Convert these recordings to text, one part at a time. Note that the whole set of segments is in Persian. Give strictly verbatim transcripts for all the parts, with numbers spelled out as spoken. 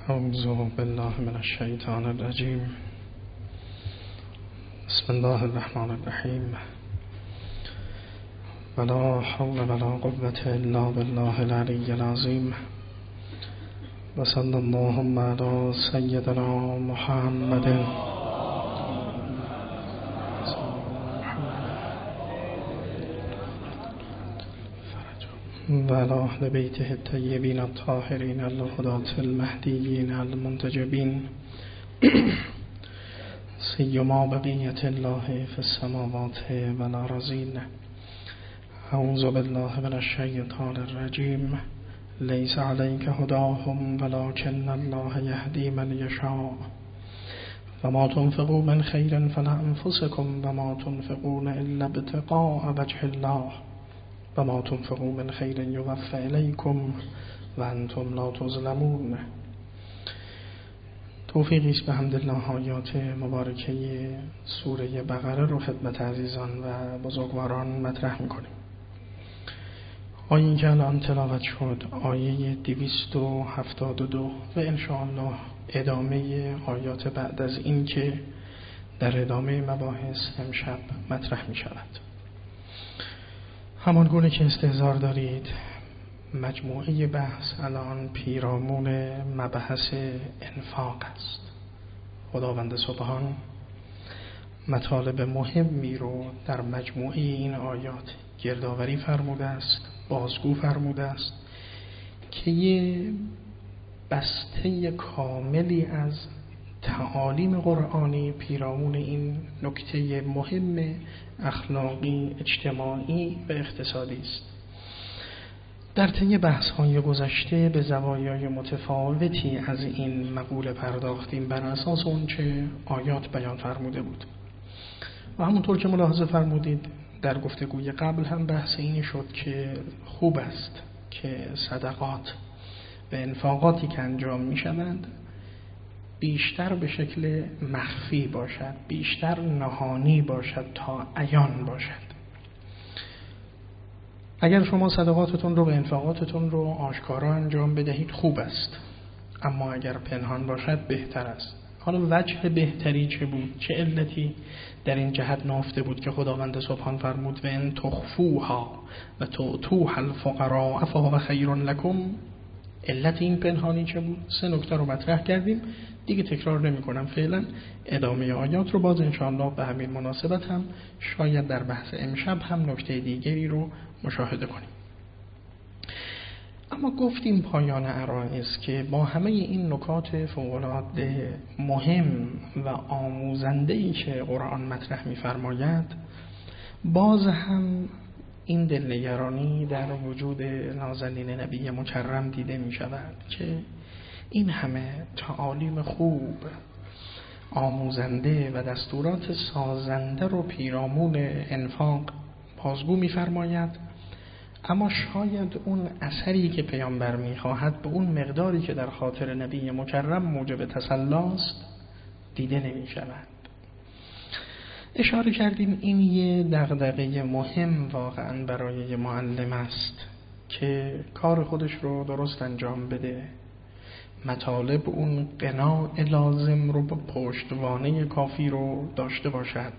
اعوذ بالله من الشیطان الرجیم. بسم الله الرحمن الرحیم. ولا حول ولا قوة الا بالله العلی العظیم. و صلی اللهم علی سیدنا محمد و علی اهل بیته الطیبین الطاهرین الهداة المهدیین المنتجبین سیما بقیة الله فی السماوات والارضین. اعوذ بالله من الشیطان الرجیم. لیس علیک هداهم ولکن الله یهدی من یشاء و ما تنفقوا من خیر فلانفسکم و ما تنفقون الا ابتغاء وجه الله و ما تنفقوا من خیر یوفى الیکم و انتم لا تظلمون. توفیقی است به حمدالله آیات مبارکه سوره بقره رو خدمت عزیزان و بزرگواران مطرح میکنیم. آیه که الان تلاوت شد آیه دویست و هفتاد و دو و انشاءالله ادامه آیات بعد از این که در ادامه مباحث امشب مطرح می شود. همان گونه که استحضار دارید مجموعه بحث الان پیرامون مبحث انفاق است. خداوند سبحان مطالب مهمی رو در مجموعه این آیات گردآوری فرموده است، بازگو فرموده است که یه بسته کاملی از تعالیم قرآنی پیرامون این نکته مهم اخلاقی، اجتماعی و اقتصادی است. در طی بحث‌های گذشته به زوایای متفاوتی از این مقوله پرداختیم بر اساس اون چه آیات بیان فرموده بود و همونطور که ملاحظه فرمودید در گفتگوی قبل هم بحث اینی شد که خوب است که صدقات و انفاقاتی که انجام می شوند بیشتر به شکل مخفی باشد، بیشتر نهانی باشد تا عیان باشد. اگر شما صدقاتتون رو و انفاقاتتون رو آشکارا انجام بدهید خوب است، اما اگر پنهان باشد بهتر است. حالا وجه بهتری چه بود؟ چه علتی در این جهت نهفته بود که خداوند سبحان فرمود و ان تخفوها و تؤتوها الفقراء فهو خیر لکم؟ علت این پنهانی چه بود؟ سه نکته رو مطرح کردیم، دیگه تکرار نمی کنم فعلا. ادامه آیات رو باز انشاءالله به همین مناسبت هم شاید در بحث امشب هم نکته دیگری رو مشاهده کنیم. اما گفتیم پایان عرایض که با همه این نکات فوق‌العاده مهم و آموزنده‌ای که قرآن مطرح می‌فرماید، باز هم این دلنگرانی در وجود نازنین نبی مکرم دیده می‌شود که این همه تعالیم خوب، آموزنده و دستورات سازنده رو پیرامون انفاق بازگو می‌فرماید، اما شاید اون اثری که پیامبر می‌خواهد به اون مقداری که در خاطر نبی مکرم موجب تسلاست دیده نمی‌شود. اشاره کردیم این یه دغدغه مهم واقعاً برای معلم است که کار خودش رو درست انجام بده، مطالب اون قناع لازم رو به پشتوانه کافی رو داشته باشد،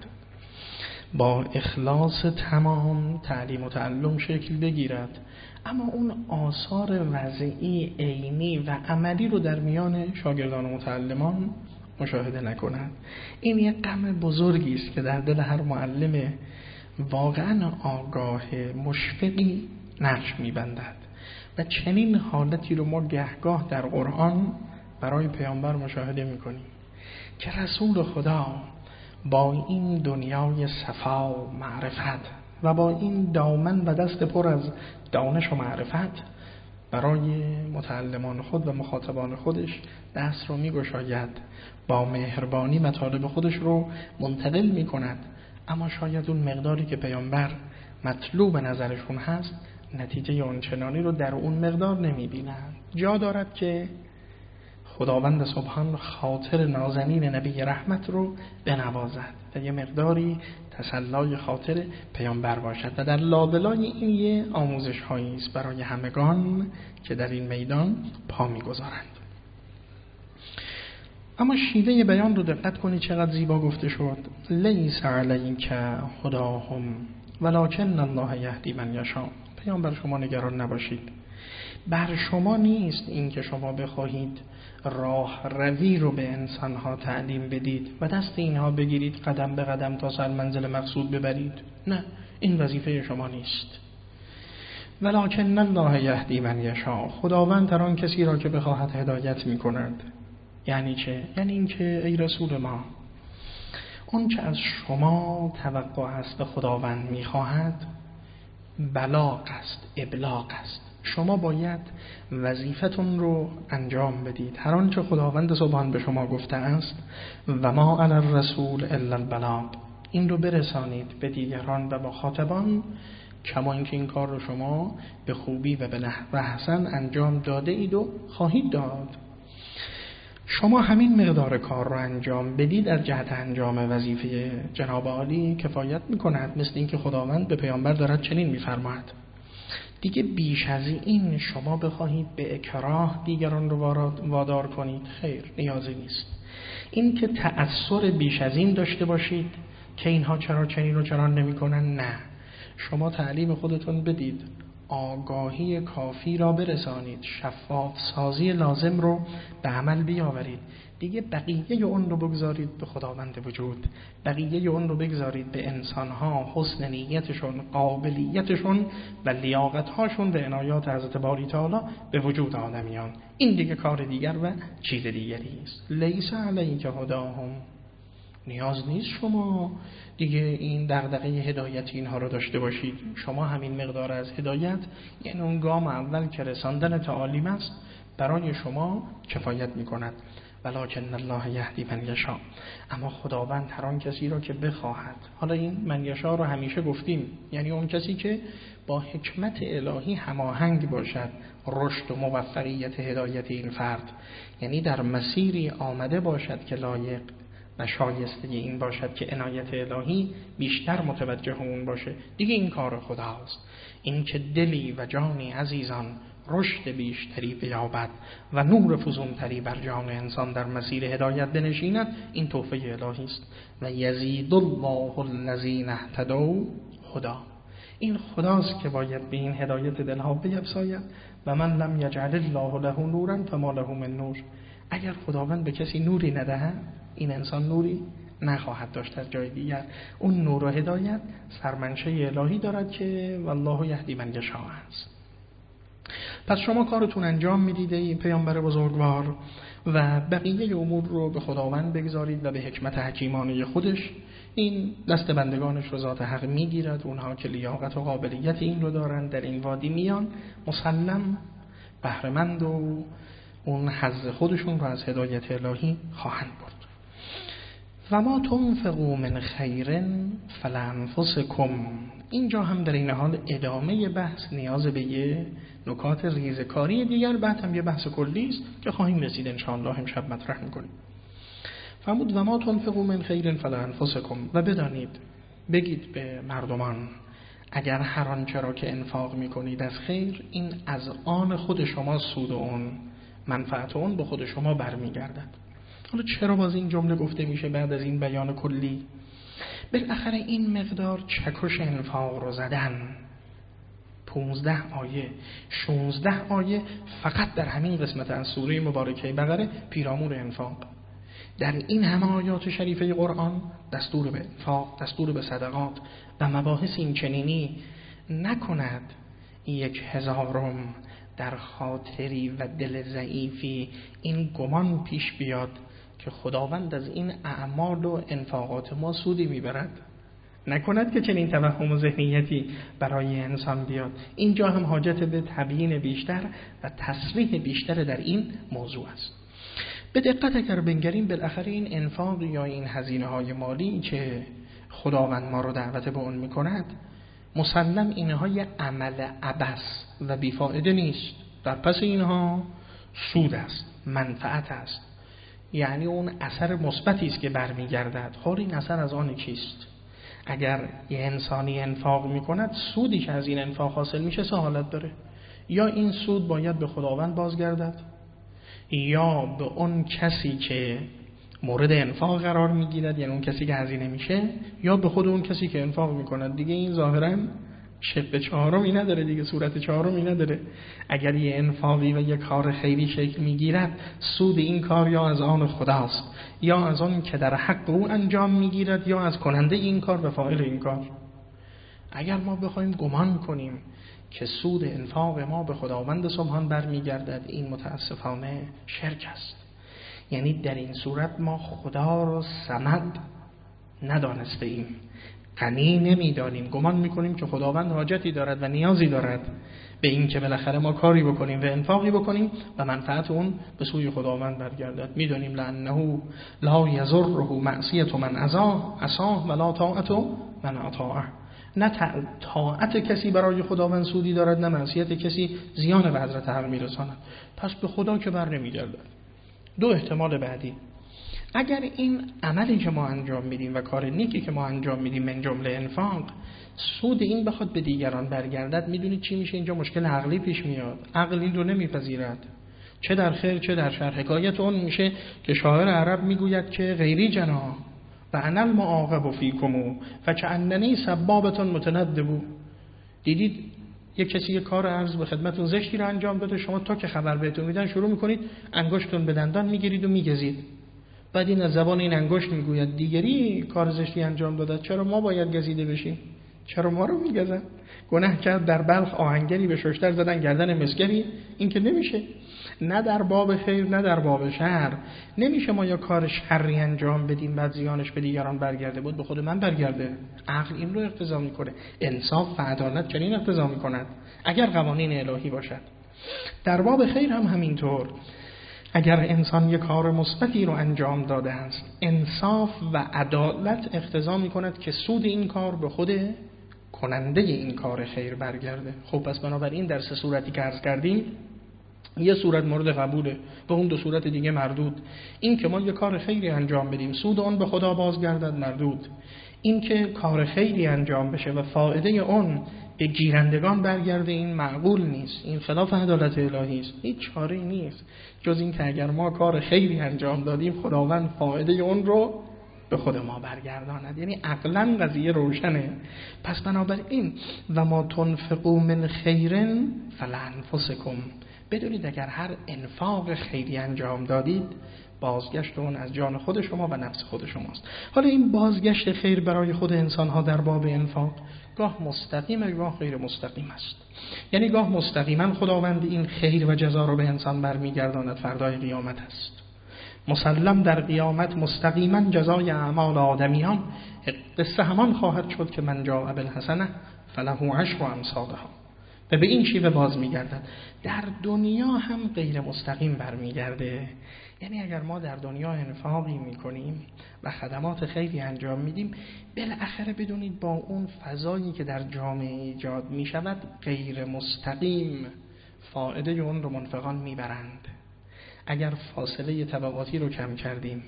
با اخلاص تمام تعلیم و تعلم شکل بگیرد، اما اون آثار وضعی، عینی و عملی رو در میان شاگردان و متعلمان مشاهده نکند. این یک غم بزرگی است که در دل هر معلم واقعا آگاه مشفقی نقش می‌بندد و چنین حالتی رو ما گهگاه در قرآن برای پیامبر مشاهده می‌کنیم که رسول خدا با این دنیای صفا و معرفت و با این دامن و دست پر از دانش و معرفت برای متعلمان خود و مخاطبان خودش دست رو می‌گشاید، با مهربانی مطالب خودش رو منتقل می‌کند، اما شاید اون مقداری که پیامبر مطلوب نظرشون هست نتیجه اون چنانی رو در اون مقدار نمی‌بینند. جا دارد که خداوند سبحان خاطر نازنین نبی رحمت رو بنوازد و یه مقداری تسلای خاطر پیامبر باشد و در لابلای این یه آموزش هایی است برای همگان که در این میدان پا می‌گذارند. اما شیوه بیان رو دقت کنید چقدر زیبا گفته شد. لیس علیک هداهم ولکن الله یهدی من یشاء. پیامبر شما نگران نباشید، بر شما نیست این که شما بخواهید راه روی رو به انسانها تعلیم بدید و دست اینها بگیرید قدم به قدم تا سر منزل مقصود ببرید. نه، این وظیفه شما نیست. ولکن الله یهدی من یشاء. خداوند هر آن کسی را که بخواهد هدایت می‌کند. یعنی چه؟ یعنی این که ای رسول ما، اون چه از شما توقع است به خداوند می‌خواهد بلاغ است، ابلاغ است. شما باید وظیفتون رو انجام بدید. هر آنچه خداوند سبحان به شما گفته است و ما علی الرسول الا البلاغ، این رو برسانید به دیگران و مخاطبان، کما اینکه این کار رو شما به خوبی و به نحو احسن انجام داده اید و خواهید داد. شما همین مقدار کار رو انجام بدید از جهت انجام وظیفه جناب عالی کفایت میکند. مثل اینکه خداوند به پیامبر دارد چنین میفرماید. دیگه بیش از این شما بخواهید به اکراه دیگران رو وادار کنید، خیر، نیازی نیست. این که تأثیر بیش از این داشته باشید که اینها چرا چنین رو چرا نمی‌کنن، نه. شما تعلیم خودتون بدید، آگاهی کافی را برسانید، شفاف سازی لازم رو به عمل بیاورید. دیگه بقیه اون رو بگذارید به خداوند وجود، بقیه اون رو بگذارید به انسانها، حسن نیتشون، قابلیتشون و لیاقتهاشون و عنایات حضرت باری تعالی به وجود آدمیان. این دیگه کار دیگر و چیز دیگری است. لیس علیک هداهم. نیاز نیست شما دیگه این دغدغه هدایت اینها رو داشته باشید. شما همین مقدار از هدایت، یعنی اون گام اول که رساندن تعالیم است، برای شما کفایت می‌کند. ولکن الله یهدی من یشاء. اما خداوند هر آن کسی را که بخواهد. حالا این من یشاء رو همیشه گفتیم، یعنی اون کسی که با حکمت الهی هماهنگ باشد، رشد و موفقیت هدایت این فرد، یعنی در مسیری آمده باشد که لایق و شایسته این باشد که عنایت الهی بیشتر متوجه اون باشه. دیگه این کار خداست. این که دلی و جانی عزیزان رشد بیشتری بیابد و نور فزونتری بر جان انسان در مسیر هدایت بنشیند، این تحفه الهی است. و یزید الله الذین اهتدوا هدی. این خداست که باید به این هدایت دلها بیفزاید. و من لم یجعل الله له نورا فما له من نور. اگر خداوند به کسی نوری ندهد، این انسان نوری نخواهد داشت از جای دیگر. اون نور و هدایت سرمنشه الهی دارد که والله یهدی من یشاء است. پس شما کارتون انجام میدید ای پیامبر بزرگوار و بقیه امور رو به خداوند بگذارید و به حکمت حکیمانه خودش این دست بندگانش رو ذات حق میگیرد. اونها که لیاقت و قابلیت این رو دارن در این وادی میان مسلم بهره‌مند و اون حظ خودشون رو از هدایت الهی خواهند برد. و ما تنفقوا من خیر فلانفسکم. اینجا هم در این حال ادامه بحث نیاز به یه نکات ریزکاری دیگر، بعد هم یه بحث کلی است که خواهیم رسید ان شاء الله امشب مطرح می‌کنیم. فرمود و ما تنفقوا من خیر فلانفسکم. و بدانید، بگید به مردمان، اگر هر آنچه را که انفاق می‌کنید از خیر، این از آن خود شما سود اون، منفعت اون به خود شما برمیگردد. حالا چرا باز این جمله گفته میشه بعد از این بیان کلی؟ بالاخره این مقدار چکش انفاق رو زدن، پونزده آیه شونزده آیه فقط در همین قسمت از سوره مبارکه بقره پیرامون انفاق. در این همه آیات شریفه قرآن دستور به انفاق، دستور به صدقات و مباحث این چنینی نکند یک هزارم در خاطری و دل ضعیفی این گمان پیش بیاد که خداوند از این اعمال و انفاقات ما سودی میبرد. نکند که چنین توهم و ذهنیتی برای انسان بیاد. اینجا هم حاجت به تبیین بیشتر و تصریح بیشتر در این موضوع است. به دقت اگر بنگریم، بالاخره این انفاق یا این هزینه های مالی که خداوند ما رو دعوت به اون میکند، مسلم اینها یه عمل عبث و بیفایده نیست. در پس اینها سود است، منفعت است، یعنی اون اثر مثبتی است که برمیگردد. خور این اثر از آن کیست؟ اگر یه انسانی انفاق میکند، سودی که از این انفاق حاصل میشه سه حالت داره. یا این سود باید به خداوند بازگردد، یا به اون کسی که مورد انفاق قرار میگیرد، یعنی اون کسی که هزینه میشه، یا به خود اون کسی که انفاق میکند. دیگه این ظاهراً شق چهارمی نداره دیگه، صورت چهارمی نداره. اگر یه انفاقی و یه کار خیری شکل میگیرد، سود این کار یا از آن خداست یا از آن که در حق او انجام میگیرد یا از کننده این کار و فاعل این کار. اگر ما بخوایم گمان کنیم که سود انفاق ما به خداوند سبحان برمیگردد، این متاسفانه شرک است. یعنی در این صورت ما خدا رو صمد ندانسته ایم، غنی نمیدانیم، گمان میکنیم که خداوند حاجتی دارد و نیازی دارد به این که بالاخره ما کاری بکنیم و انفاقی بکنیم و منفعت اون به سوی خداوند برگردد. میدانیم لانه لا یضره معصیت من عصاه عصاه ولا طاعت من اطاعه. نه طاعت کسی برای خداوند سودی دارد، نه معصیت کسی زیان به حضرت حق میرساند. پس به خدا که بر نمیگردد. دو احتمال بعدی، اگر این عملی که ما انجام میدیم و کار نیکی که ما انجام میدیم من جمله انفاق، سود این بخواد به دیگران برگردد، میدونید چی میشه؟ اینجا مشکل عقلی پیش میاد. عقل این رو نمیپذیرد، چه در خیر چه در شر. حکایت اون میشه که شاعر عرب میگوید که غیری جنا و انا المعاقب فیکم فکأننی سبابة متندب. دیدید یک کسی یک کار عرض به خدمتون زشتی رو انجام داده، شما تا که خبر بهتون میدن شروع میکنید انگشتون به دندان میگیرید و میگزید. بعد این از زبان این انگشت میگوید دیگری کار زشتی انجام داده، چرا ما باید گزیده بشیم؟ چرا ما رو میگزن؟ گناه کرد در بلخ آهنگری به ششتر زدن گردن مسگری. این که نمیشه، نه در باب خیر نه در باب شر. نمیشه ما یا کار شری انجام بدیم بعد زیانش به دیگران برگرده بود به خود من برگرده. عقل این رو اقتضا میکنه، انصاف و عدالت چنین اقتضا میکند اگر قوانین الهی باشد. در باب خیر هم همینطور. اگر انسان یک کار مثبتی رو انجام داده است، انصاف و عدالت اقتضا میکند که سود این کار به خود کننده این کار خیر برگرده. خب پس بنابراین در سه صورتی که عرض کردیم، یه صورت مورد قبوله، به اون دو صورت دیگه مردود. این که ما یه کار خیری انجام بدیم سود اون به خدا بازگردد، مردود. این که کار خیری انجام بشه و فایده اون به گیرندگان برگرده، این معقول نیست، این خلاف عدالت الهی است. هیچ چاره‌ای نیست جز این که اگر ما کار خیری انجام دادیم خداوند فایده اون رو به خود ما برگرداند. یعنی عقلاً قضیه روشنه. پس بنابراین و ما تنفقوا من خیر فلانفسکم، بدونید اگر هر انفاق خیری انجام دادید بازگشت اون از جان خود شما و نفس خود شماست. حالا این بازگشت خیر برای خود انسان ها در باب انفاق گاه مستقیم و گاه غیر مستقیم است. یعنی گاه مستقیما خداوند این خیر و جزا رو به انسان برمیگرداند، فردای قیامت است. مسلم در قیامت مستقیما جزای اعمال آدمیان قصه همان خواهد شد که من جاء بالحسنه فله عشر امثالها، و به این شیوه باز میگردد. در دنیا هم غیر مستقیم برمیگرده. یعنی اگر ما در دنیا انفاقی میکنیم و خدمات خیری انجام میدیم، بالاخره بدونید با اون فضایی که در جامعه ایجاد میشود غیر مستقیم فایده اون رو منفقان میبرند. اگر فاصله طبقاتی رو کم کردیم،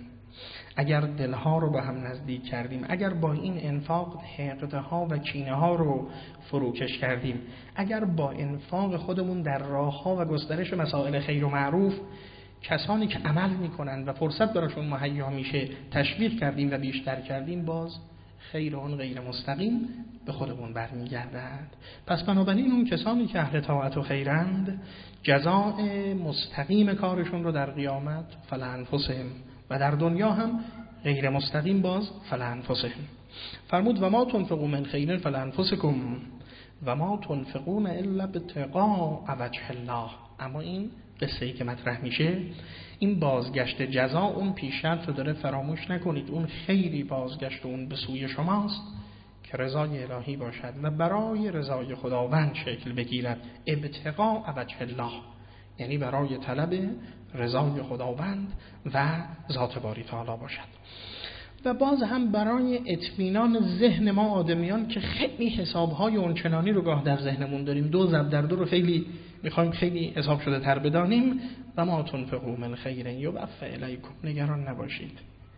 اگر دلها رو به هم نزدیک کردیم، اگر با این انفاق حقدها و کینه ها رو فروکش کردیم، اگر با انفاق خودمون در راه ها و گسترش مسائل خیر و معروف کسانی که عمل میکنند و فرصت براشون مهیا میشه تشویق کردیم و بیشتر کردیم، باز خیر اون غیر مستقیم به خودمون برمیگردد. پس بنابراین اون کسانی که اهل طاعت و خیرند، جزاء مستقیم کارشون رو در قیامت فلانفسهم و در دنیا هم غیر مستقیم باز فلانفسهم. فرمود و ما تنفقوا من خیر فلانفسکم و ما تنفقون الا ابتغاء وجه الله. اما این قصه‌ای که مطرح میشه، این بازگشت جزا اون پیش شرط رو داره فراموش نکنید. اون خیری بازگشت اون به سوی شماست که رضای الهی باشد و برای رضای خداوند شکل بگیرد. ابتغاء وجه الله یعنی برای طلب رضای خداوند و ذات باری تعالی باشد. و باز هم برای اطمینان ذهن ما آدمیان که خیلی حسابهای اونچنانی رو گاه در ذهنمون داریم، دو ضرب در دو رو خیلی میخوایم خیلی حساب شده تر بدانیم. و ما تنفقوا من خیر یوفى الیکم، نگران نباشید.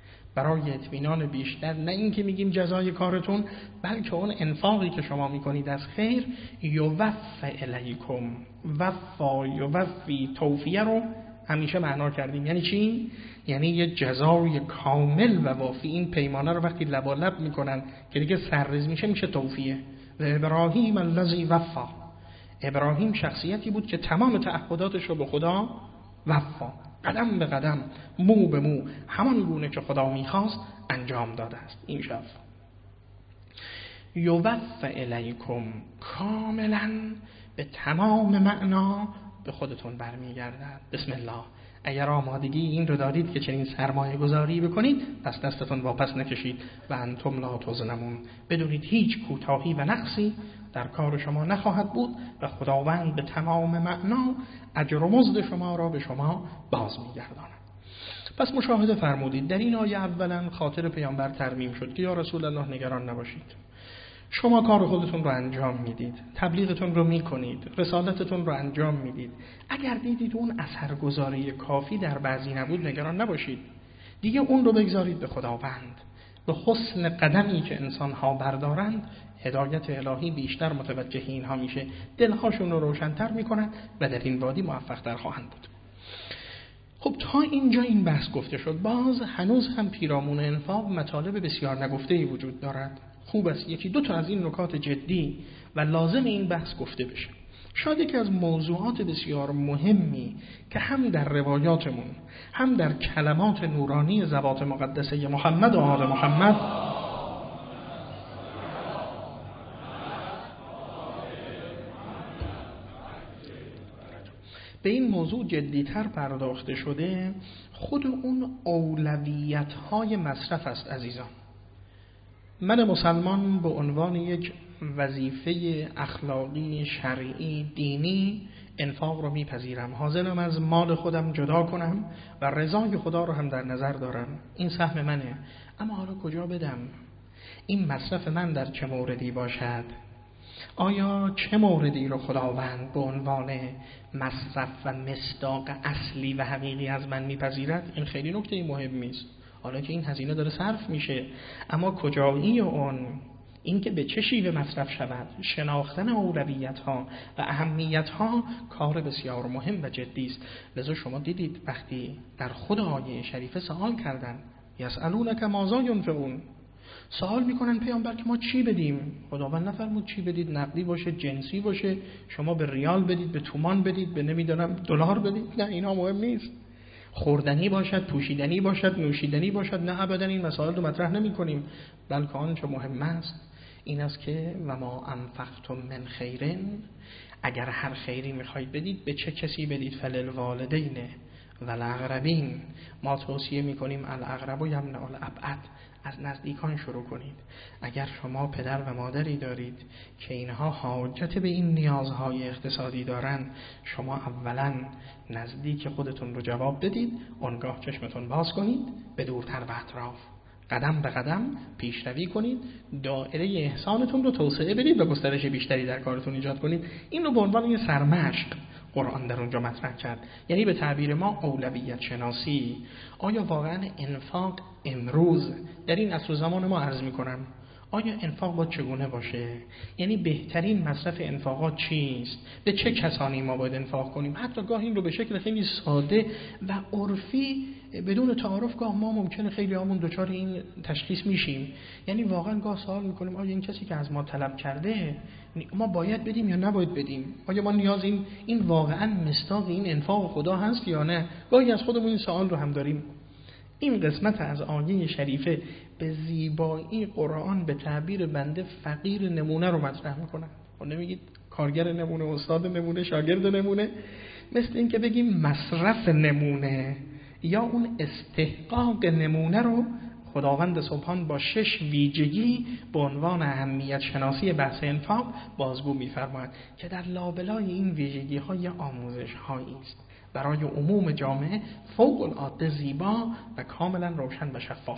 برای اطمینان بیشتر، نه اینکه میگیم جزای کارتون، بلکه اون انفاقی که شما میکنید از خیر یوفى الیکم، وفا یوفی توفیه رو همیشه معنا کردیم. یعنی چی؟ یعنی یه جزای کامل و وافی. این پیمانه رو وقتی لبالب میکنن که دیگه سرریز میشه، میشه توفیه. و ابراهیم الذی وفا، ابراهیم شخصیتی بود که تمام تعهداتش رو به خدا وفا، قدم به قدم، مو به مو، همان گونه که خدا میخواست انجام داده است. این شب یوفا الیکم کاملا، به تمام معنا به خودتون برمیگردد. بسم الله. اگر آمادگی این رو دارید که چنین سرمایه گذاری بکنید، پس دستتون واپس نکشید و انتم لا تظلمون، بدونید هیچ کوتاهی و نقصی در کار شما نخواهد بود و خداوند به تمام معنا اجر و مزد شما را به شما باز می‌گرداند. پس مشاهده فرمودید در این آیه اولا خاطر پیامبر ترمیم شد که یا رسول الله نگران نباشید، شما کار خودتون رو انجام میدید، تبلیغتون رو میکنید، رسالتتون رو انجام میدید. اگر دیدید اون اثرگذاری کافی در بعضی نبود، نگران نباشید، دیگه اون رو بگذارید به خداوند. به حسن قدمی که انسان‌ها بردارند، هدایت الهی بیشتر متوجه اینها میشه، دلهاشون رو روشن‌تر میکنن و در این وادی موفق‌تر خواهند بود. خب تا اینجا این بحث گفته شد. باز هنوز هم پیرامون انفاق مطالب بسیار نگفته‌ای وجود دارد. خوب است یکی دو تا از این نکات جدی و لازم این بحث گفته بشه. شاید یکی از موضوعات بسیار مهمی که هم در روایاتمون هم در کلمات نورانی ذوات مقدسه محمد و آل محمد به این موضوع جدیتر پرداخته شده، خود اون اولویت‌های مصرف است. عزیزان، من مسلمان به عنوان یک وظیفه اخلاقی، شرعی، دینی انفاق رو میپذیرم، حاضرم از مال خودم جدا کنم و رضای خدا رو هم در نظر دارم. این سهم منه. اما حالا کجا بدم؟ این مصرف من در چه موردی باشد؟ آیا چه موردی رو خداوند به عنوان مصرف و مصداق اصلی و حقیقی از من میپذیرد؟ این خیلی نکته مهمی است. حالا که این هزینه داره صرف میشه، اما کجایی اون، این که به چه شیوه مصرف شود، شناختن اولویت ها و اهمیت ها کار بسیار مهم و جدی است. لذا شما دیدید وقتی در خود آیه شریفه سوال کردن، یسألونک ماذا ینفقون، سوال میکنن پیامبر که ما چی بدیم؟ خداوند نفرمود چی بدید، نقدی باشه، جنسی باشه، شما به ریال بدید، به تومان بدید، به نمیدونم دلار بدید. نه، اینا مهم نیست. خوردنی باشد، پوشیدنی باشد، نوشیدنی باشد، نه ابدا این مسائل رو مطرح نمی کنیم. بلکه آنچه مهم است این است که و ما انفقتم من خیرن، اگر هر خیری میخواید بدید به چه کسی بدید؟ فللوالدین و الاقربین. ما توصیه میکنیم الاقرب و یمنع الابعد، از نزدیکان شروع کنید. اگر شما پدر و مادری دارید که اینها حاجت به این نیازهای اقتصادی دارن، شما اولا نزدیک خودتون رو جواب بدید، اونگاه چشمتون باز کنید، به دورتر و اطراف قدم به قدم پیشروی کنید، دایره احسانتون رو توسعه بدید و گسترش بیشتری در کارتون ایجاد کنید. این رو به عنوان یه سرمشق قرآن در اونجا مطرح کرد. یعنی به تعبیر ما اولویت شناسی. آیا واقعا انفاق امروز در این عصر زمان ما عرض میکنم، آیا انفاق باید چگونه باشه؟ یعنی بهترین مصرف انفاقات چیست؟ به چه کسانی ما باید انفاق کنیم؟ حتی گاه این رو به شکل خیلی ساده و عرفی بدون تعارف گاه ما ممکنه خیلی همون دوچار این تشخیص میشیم. یعنی واقعا گاه سوال میکنیم آیا این کسی که از ما طلب کرده ما باید بدیم یا نباید بدیم؟ آیا ما نیاز این این واقعا مصداق این انفاق خدا هست یا نه؟ گاهی از خودمون این سوال رو هم داریم. این قسمت از آیه شریفه به زیبایی قرآن به تعبیر بنده فقیر نمونه رو مطرح میکنن. خب نمیگید کارگر نمونه، استاد نمونه، شاگرد نمونه، مثل این که بگیم مصرف نمونه یا اون استحقاق نمونه رو خداوند سبحان با شش ویژگی به عنوان اهمیت شناسی بحث انفاق بازگو می‌فرماید که در لابلای این ویژگی‌های آموزش‌هایی است برای عموم جامعه فوق العاده زیبا و کاملا روشن و شفاف.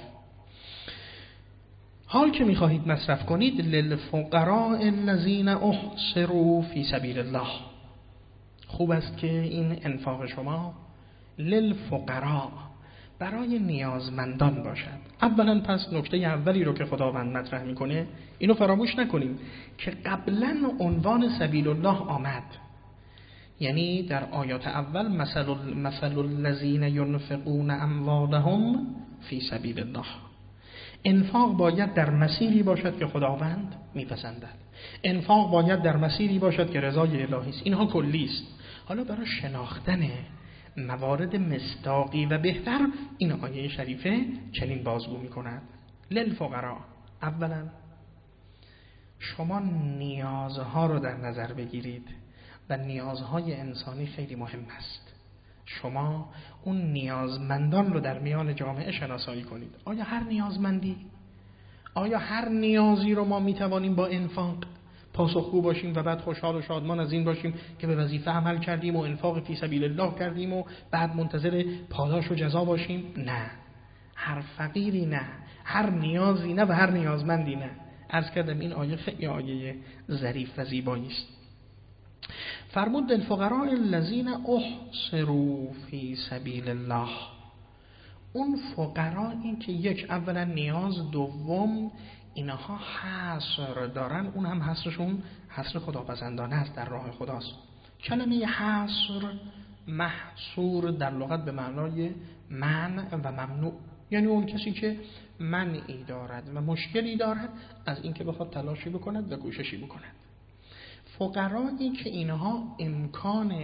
حال که می‌خواهید مصرف کنید، للفقراء الذین احصروا فی سبیل الله. خوب است که این انفاق شما للفقراء، برای نیازمندان باشد. اولا پس نکته اولی رو که خداوند مطرح میکنه اینو فراموش نکنیم که قبلا عنوان سبیل الله آمد. یعنی در آیات اول مثل مثل الذین ينفقون اموالهم فی سبیل الله، انفاق باید در مسیری باشد که خداوند میپسندد، انفاق باید در مسیری باشد که رضای الهی است. اینها کلی است. حالا برای شناختن موارد مصداقی و بهتر این آیه شریفه چنین بازگو میکند: للفقراء، اولا شما نیازها رو در نظر بگیرید و نیازهای انسانی خیلی مهم است. شما اون نیازمندان رو در میان جامعه شناسایی کنید. آیا هر نیازمندی، آیا هر نیازی رو ما میتوانیم با انفاق پاسخگو باشیم و بعد خوشحال و شادمان از این باشیم که به وظیفه عمل کردیم و انفاق فی سبیل الله کردیم و بعد منتظر پاداش و جزا باشیم؟ نه، هر فقیری نه، هر نیازی نه و هر نیازمندی نه. عرض کردم این آیه خیلی آیه ظریف و زیبایی است. فرمود للفقراء الذین احصروا فی سبیل الله، اون فقرایی که یک اولا نیاز، دوم اینها حصر دارن، اون هم حصرشون حصر خداپسندانه است، در راه خداست. کلمه حصر محصور در لغت به معنای منع و ممنوع، یعنی اون کسی که منعی دارد و مشکلی دارد از اینکه بخواد تلاشی بکند و کوششی بکند. فقرایی که اینها امکان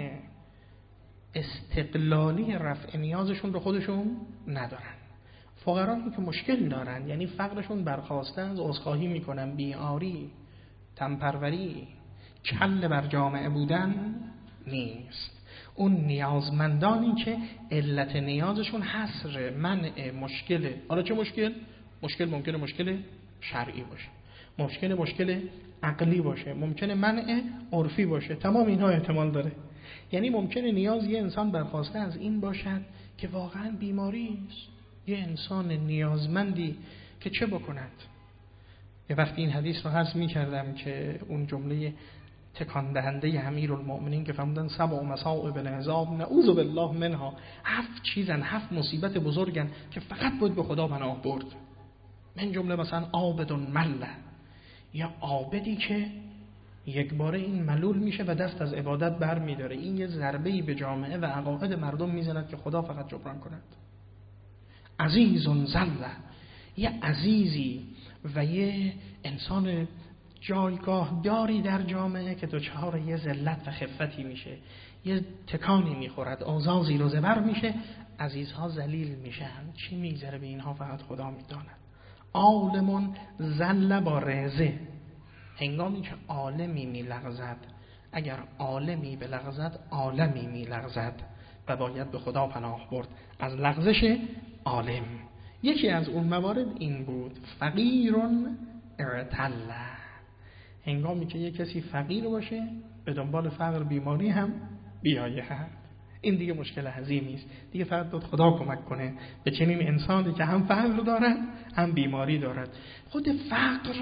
استقلالی رفع نیازشون رو خودشون ندارن، فقرایی که مشکل دارن، یعنی فقرشون برخواسته از عذرخواهی میکنن، بیعاری، تنپروری، کل بر جامعه بودن نیست. اون نیازمندانی که علت نیازشون حصر منع مشکله. حالا چه مشکل؟ مشکل ممکنه مشکل شرعی باشه، مشکل مشکل عقلی باشه، ممکنه منع عرفی باشه، تمام اینها احتمال داره. یعنی ممکنه نیاز یه انسان برخواسته از این باشد که واقعا بیماری است، یه انسان نیازمندی که چه بکند. یه وقتی این حدیث رو حذف می‌کردم که اون جمله تکان دهنده امیرالمؤمنین که فرمودن سبع مصائب العذاب نعوذ بالله منها، هفت چیزن، هفت مصیبت بزرگن که فقط باید به خدا پناه برد. من جمله مثلا عابد مله، یا عابدی که یک باره این ملول میشه و دست از عبادت بر میداره، این یه ضربه‌ای به جامعه و عقاید مردم میزند که خدا فقط جبران کند. عزیز ذله، یه عزیزی و یه انسان جایگاه داری در جامعه که دوچار یه ذلت و خفتی میشه، یه تکانی میخورد، اوضاع زیر و زبر میشه، عزیزها ذلیل میشن. چی میگذره به اینها فقط خدا میداند. عالمون ذل با رزه، هنگامی که عالمی میلغزد، اگر عالمی بلغزد عالمی میلغزد و باید به خدا پناه برد از لغزش عالم. یکی از اون موارد این بود فقیرون اعتله، هنگامی که یک کسی فقیر باشه به دنبال فقر بیماری هم بیایه، این دیگه مشکل عظیمی است. دیگه فقط باید خدا کمک کنه به چنین انسانی که هم فقر دارد هم بیماری دارد. خود فقر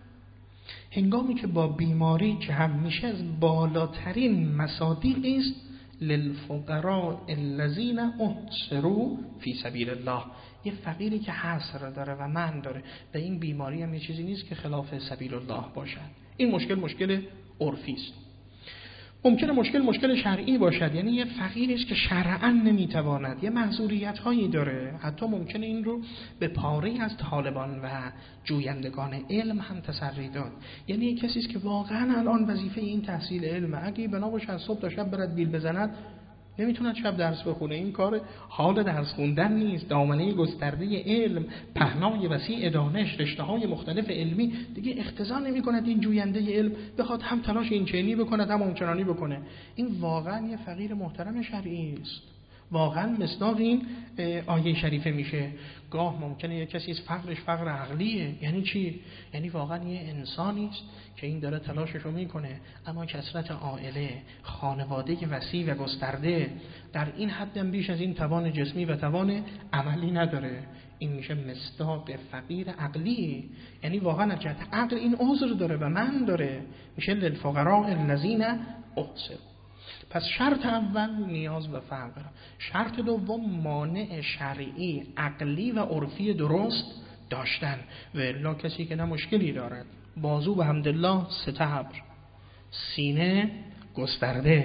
هنگامی که با بیماری که هم میشه از بالاترین مصادیقی است. للفقراء الذین احصروا فی سبیل الله، یه فقیری که حصر داره و من داره و این بیماری هم یه چیزی نیست که خلاف سبیل الله باشد. این مشکل مشکل عرفی است. ممکنه مشکل مشکل شرعی باشد، یعنی یه فقیری است که شرعاً نمیتواند، یه معذوریت هایی داره، حتی ممکنه این رو به پاره از طالبان و جویندگان علم هم تسری داد. یعنی یه کسی است که واقعاً الان وظیفه این تحصیل علم، اگه بنا باشه از صبح تا شب برد بیل بزند نمیتوند شب درس بخونه. این کار حال درس خوندن نیست، دامنه گسترده علم، پهنای وسیع دانش، رشته‌های مختلف علمی دیگه اقتضا نمی‌کند این جوینده علم بخواد هم تلاش این چنینی بکند هم اونچنانی بکنه. این واقعا یه فقیر محترم شرعی است، واقعا مصداق این آیه شریفه میشه. گاه ممکنه یه کسی فقرش فقر عقلیه. یعنی چی؟ یعنی واقعا یه انسانی است که این داره تلاششو میکنه، اما کثرت عائله، خانواده وسیع و گسترده در این حدم بیش از این توان جسمی و توان عملی نداره. این میشه مصداق فقیر عقلی، یعنی واقعا از جهت عقل این عذر داره و من داره. میشه للفقراء الذین احصروا. پس شرط اول نیاز و فقر، شرط دوم مانع شرعی، عقلی و عرفی درست داشتن. و الا کسی که نه مشکلی دارد، بازو به حمدالله ستبر، سینه گسترده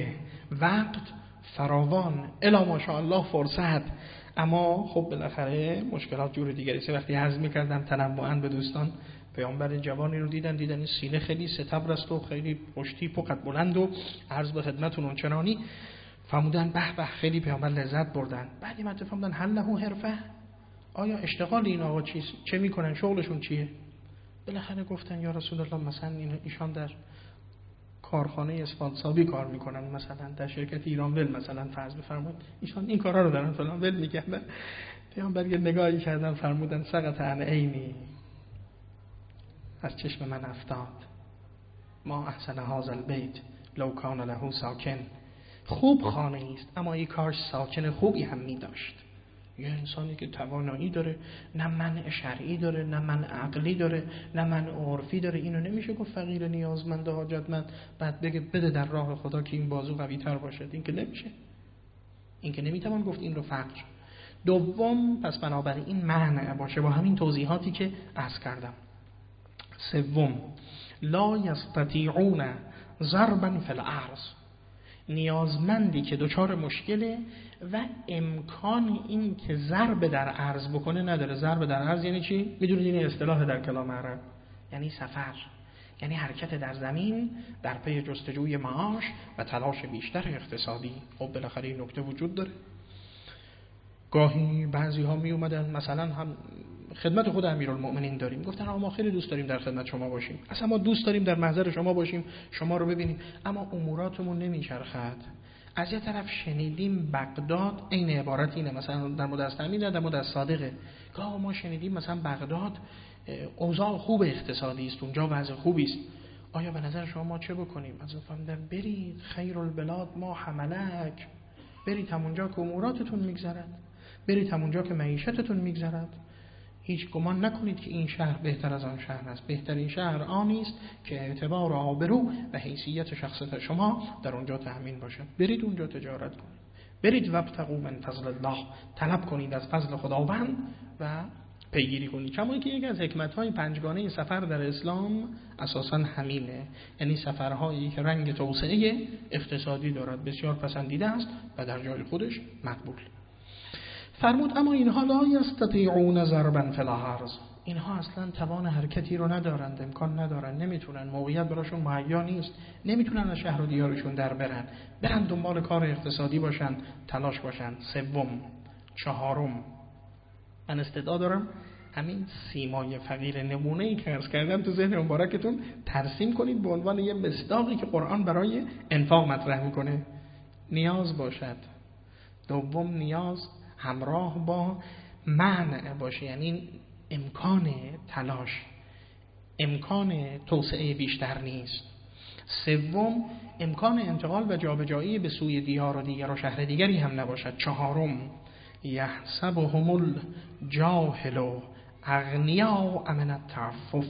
وقت فراوان، الا ماشاءالله فرصت. اما خب بالاخره مشکلات جور دیگری است. وقتی عرض می‌کردم تنوعاً به دوستان، پیامبر جوانی رو دیدن دیدن سینه خیلی ستبر است و خیلی پشتیپ و قد بلند و عرض به خدمتتون اونچنانی فرمودن به به خیلی پیامبر لذت بردن. بعدی من فهمیدن هل له حرفه، آیا اشتغال این آقا چیست، چه میکنن، شغلشون چیه؟ بالاخره گفتن یا رسول الله مثلا ایشان در کارخانه اسفالت سازی کار میکنن، مثلا در شرکت ایران ول مثلا فرض بفرمایید ایشان این کارا رو دارن فلان ول میگن. پیامبر یه نگاهی کردن فرمودن سقط عن عینی، از چشم من افتاد، ما احسن هذا البیت لو کان له ساکن. خوب خانه است اما این کارش ساکن خوبی هم می داشت. یه انسانی که توانایی داره، نه منع شرعی داره، نه منع عقلی داره، نه منع عرفی داره، اینو نمیشه گفت فقیر نیازمند حاجتمند بعد بگه بده در راه خدا که این بازو قوی تر باشد. این که نمیشه، این که نمیتوان گفت این رو فقر. دوم پس بنابراین این منع باشه با همین توضیحاتی که عرض کردم. سوم لا یستطیعون ضربا فی الارض، نیازمندی که دچار مشکله و امکان این که ضرب در عرض بکنه نداره. ضرب در عرض یعنی چی؟ میدونید این اصطلاح در کلام عرب یعنی سفر، یعنی حرکت در زمین در پی جستجوی معاش و تلاش بیشتر اقتصادی. خب بالاخره این نکته وجود داره. گاهی بعضی ها می اومدن مثلا هم خدمت خود امیرالمؤمنین داریم، گفتن ما خیلی دوست داریم در خدمت شما باشیم، اصلا ما دوست داریم در محضر شما باشیم، شما رو ببینیم، اما اموراتمون نمیچرخد. از یه طرف شنیدیم بغداد، این عبارت اینه مثلا در مورد استامین، در مورد صادقه، گاه ما شنیدیم مثلا بغداد اوضاع خوب اقتصادی است، اونجا وضع خوبی است، آیا به نظر شما ما چه بکنیم؟ مثلا فهمیدن برید خیر البلاد ما حملک، برید همونجا که اموراتتون میگذرد، برید همونجا که معیشتتون میگذرد. هیچ گمان نکنید که این شهر بهتر از آن شهر است. بهترین شهر آنی است که اعتبار آبرو و حیثیت شخصیت شما در اونجا تأمین باشد. برید اونجا تجارت کنید، برید وابتغوا من فضل الله، طلب کنید از فضل خداوند و پیگیری کنید. کما اینکه یکی از حکمت‌های پنجگانه سفر در اسلام اساساً همینه، یعنی سفرهایی که رنگ توسعه اقتصادی دارد بسیار پسندیده است و در جای خودش مقبول. فرمود اما اینها لا یستطیعون ضربا فی الارض، اینها اصلا توان حرکتی رو ندارند، امکان ندارن، نمیتونن، موقعیت براشون مهیا نیست، نمیتونن از شهر و دیارشون در برن، برن دنبال کار اقتصادی باشن، تلاش باشن. سوم چهارم، من استعداد دارم همین سیمای فقیر نمونه‌ای که عرض کردم تو ذهن مبارکتون ترسیم کنید به عنوان یه مصداقی که قرآن برای انفاق مطرح میکنه. نیاز باشد. دوم نیاز همراه با منع باشه، یعنی امکان تلاش، امکان توسعه بیشتر نیست. سوم امکان انتقال و جابجایی به سوی دیار و دیگر و شهر دیگری هم نباشد. چهارم یحسبهم الجاهل اغنیاء من التعفف.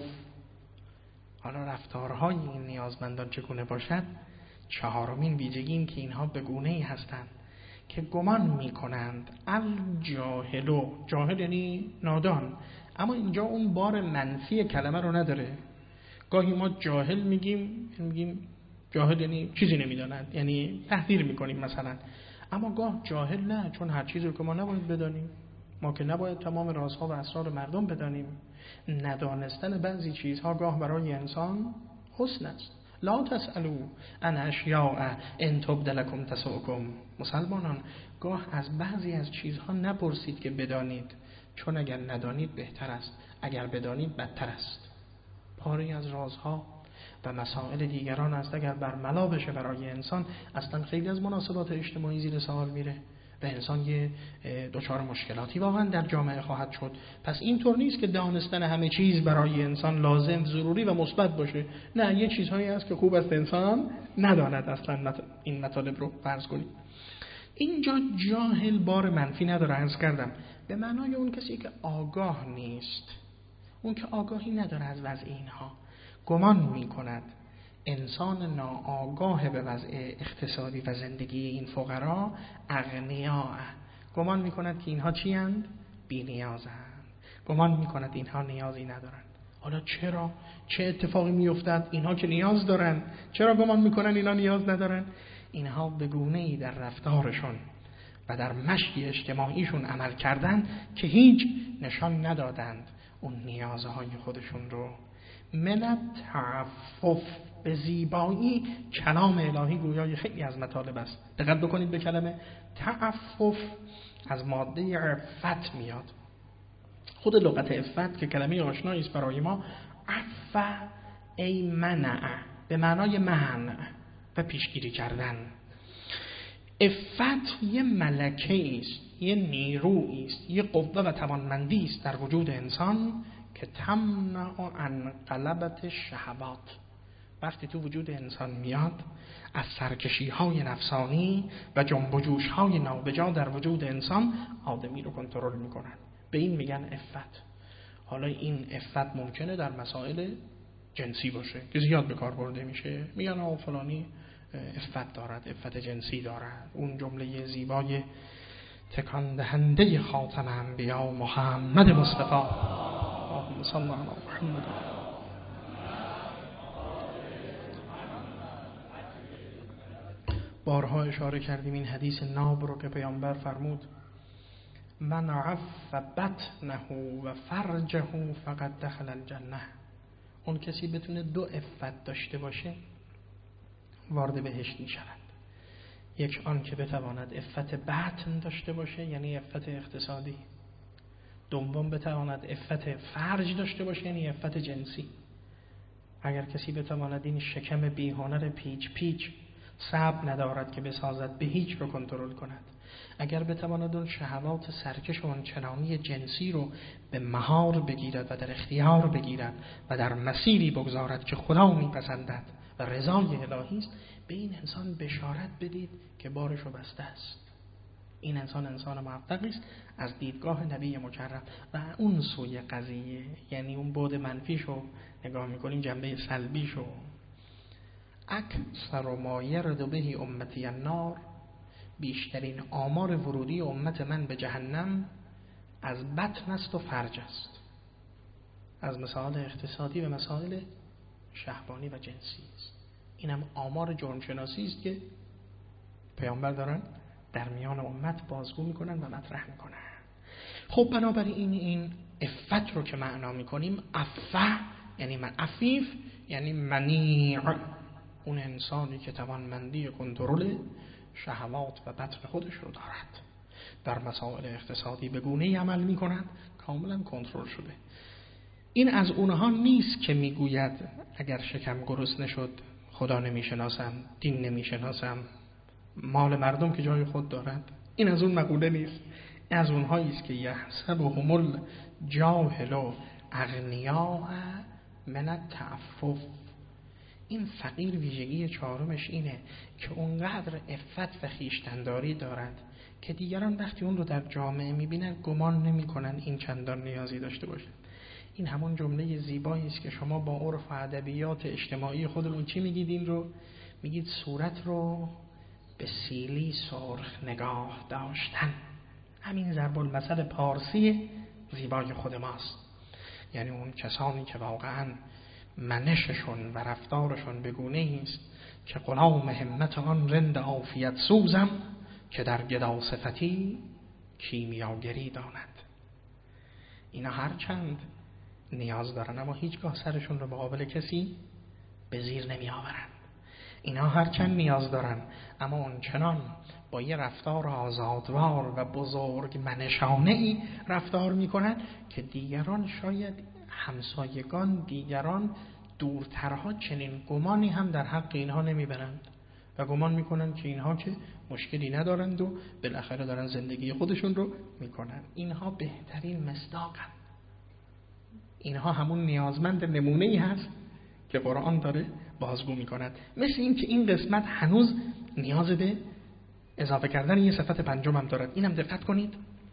حالا رفتارهای این نیازمندان چگونه باشد؟ چهارمین ویژگی این که اینها به گونه‌ای هستند که گمان میکنند الجاهلو، جاهل یعنی نادان، اما اینجا اون بار منفی کلمه رو نداره. گاهی ما جاهل میگیم میگیم جاهل یعنی چیزی نمیدانند، یعنی تحقیر میکنیم مثلا، اما گاه جاهل نه، چون هر چیزی رو که ما نباید بدانیم، ما که نباید تمام رازها و اسرار مردم بدانیم. ندانستن بعضی چیزها گاه برای انسان حسن است. لا تسألوا عن اشیاء ان تبد لکم تسؤکم. مسلمانان گاه از بعضی از چیزها نپرسید که بدانید، چون اگر ندانید بهتر است، اگر بدانید بدتر است. پاره از رازها و مسائل دیگران است اگر برملا بشه برای انسان، اصلا خیلی از مناسبات اجتماعی زیر سوال میره و انسان یه دچار مشکلاتی واقعا در جامعه خواهد شد. پس اینطور نیست که دانستن همه چیز برای انسان لازم، ضروری و مثبت باشه. نه، یه چیزهایی هست که خوب است انسان نداند اصلا این مطالب رو فرض کنید. اینجا جاهل بار منفی نداره، عرض کردم به معنای اون کسی که آگاه نیست، اون که آگاهی نداره از وضع اینها، گمان میکند انسان ناآگاه به وضع اقتصادی و زندگی این فقرا اغنیاء، گمان میکند که اینها چی اند؟ بی نیازند، گمان میکند اینها نیازی ندارند. حالا چرا؟ چه اتفاقی میافتد؟ اینها که نیاز دارن، چرا گمان میکنن اینا نیاز ندارن؟ اینها به گونه‌ای در رفتارشون و در مشی اجتماعیشون عمل کردن که هیچ نشان ندادند اون نیازهای خودشون رو. من تعفف، به زیبایی کلام الهی گویای خیلی از مطالب است. دقت بکنید به کلمه تعفف، از ماده عفت میاد. خود لغت عفت که کلمه آشنایی است برای ما، عفه ای منع، به معنای منع و پیشگیری کردن. عفت یه ملکه است، یه نیرویی است، یه قوه و توانمندی است در وجود انسان که تمنع عن غلبة الشهوات. وقتی تو وجود انسان میاد، از سرکشی‌های نفسانی و جنب و جوش‌های نابجا در وجود انسان آدمی رو کنترل میکنن. به این میگن عفت. حالا این عفت ممکنه در مسائل جنسی باشه که زیاد به کار برده میشه، میگن آقا فلانی عفت دارد، عفت جنسی دارد. اون جمله زیبای تکان دهنده خاتم انبیا محمد مصطفی اللهم صل علی محمد. بارها اشاره کردیم این حدیث ناب رو که پیامبر فرمود من عف بطنه و فرجه فقد دخل الجنه. اون کسی بتونه دو عفت داشته باشه وارد بهشت می شود. یک آن که بتواند عفت بطن داشته باشه، یعنی عفت اقتصادی. دوم بتواند عفت فرج داشته باشه، یعنی عفت جنسی. اگر کسی بتواند این شکم بیهنر پیچ پیچ صبر ندارد که بسازد به هیچ رو کنترل کند، اگر بتواند اون شهوات سرکش و اون چنانی جنسی رو به مهار بگیرد و در اختیار بگیرد و در مسیری بگذارد که خدا میپسندد و رضای الهی است، به این انسان بشارت بدید که بارش رو بسته است. این انسان انسان موفقی است از دیدگاه نبی مکرم. و اون سوی قضیه، یعنی اون بعد منفیشو نگاه میکنیم، جنبه سلبیشو، اکثر ما یرد به امتی النار، بیشترین آمار ورودی امت من به جهنم از بطن است و فرج است، از مسائل اقتصادی و مسائل شهوانی و جنسی است. اینم آمار جرم شناسی است که پیامبر دارن در میان امت بازگو میکنن و مطرح میکنن. خب بنابراین این عفت رو که معنا میکنیم، عفه یعنی من عفیف، یعنی منیع، اون انسانی که توانمندی کنترل شهوات و بطن خودش رو دارد، در مسائل اقتصادی به گونه‌ای عمل میکند کاملا کنترل شده. این از اونها نیست که میگوید اگر شکم گرسنه شد خدا نمیشناسم، دین نمیشناسم، مال مردم که جای خود دارد. این از اون مقوله نیست. این از اونهایی است که یحسبهم الجاهل اغنیاء من التعفف. این فقیر ویژگی چهارمش اینه که اونقدر عفت و خویشتنداری دارد که دیگران وقتی اون رو در جامعه میبینن گمان نمیکنن این چندان نیازی داشته باشه. این همون جمله زیبایی است که شما با عرف و ادبیات اجتماعی خودمون چی میگید؟ این رو میگید صورت رو به سیلی سرخ نگاه داشتن. همین ضرب المثل پارسی زیبای خود ماست. یعنی اون کسانی که واقعاً منششون و رفتارشون بگونه است که غلام همت آن رند عافیت سوزم که در گدا صفتی کیمیاگری داند. اینا هرچند نیاز دارن اما هیچگاه سرشون رو مقابل کسی به زیر نمی آورن. اینا هرچند نیاز دارن اما اون چنان با یه رفتار آزادوار و بزرگ منشانه ای رفتار میکنن که دیگران، شاید همسایگان، دیگران دورترها چنین گمانی هم در حق اینها نمیبرند و گمان میکنن که اینها که مشکلی ندارند و بالاخره دارن زندگی خودشون رو میکنن. اینها بهترین مصداقن. اینها همون نیازمند نمونه ای هست که قرآن داره بازگو میکند. مثل این که این قسمت هنوز نیاز به اضافه کردن یه صفت پنجم هم دارد. اینم دقت کنید.